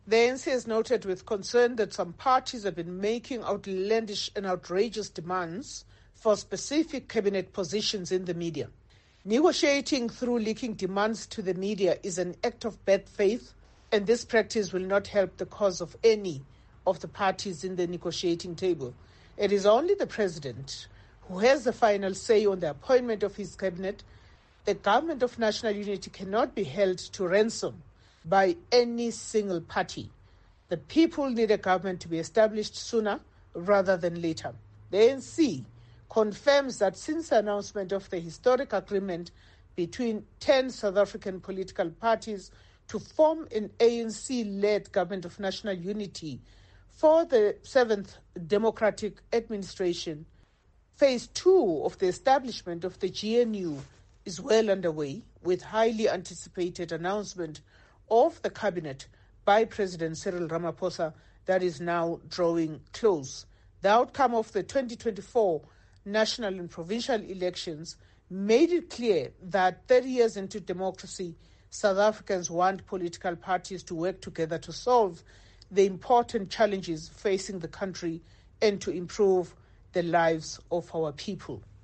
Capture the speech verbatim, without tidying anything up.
The A N C has noted with concern that some parties have been making outlandish and outrageous demands for specific cabinet positions in the media. Negotiating through leaking demands to the media is an act of bad faith, and this practice will not help the cause of any of the parties in the negotiating table. It is only the president who has the final say on the appointment of his cabinet. The government of national unity cannot be held to ransom by any single party. The people need a government to be established sooner rather than later. The A N C confirms that since the announcement of the historic agreement between ten South African political parties to form an A N C-led government of national unity for the seventh Democratic Administration, phase two of the establishment of the G N U is well underway, with highly anticipated announcement of the cabinet by President Cyril Ramaphosa that is now drawing close. The outcome of the twenty twenty-four national and provincial elections made it clear that thirty years into democracy, South Africans want political parties to work together to solve the important challenges facing the country and to improve the lives of our people.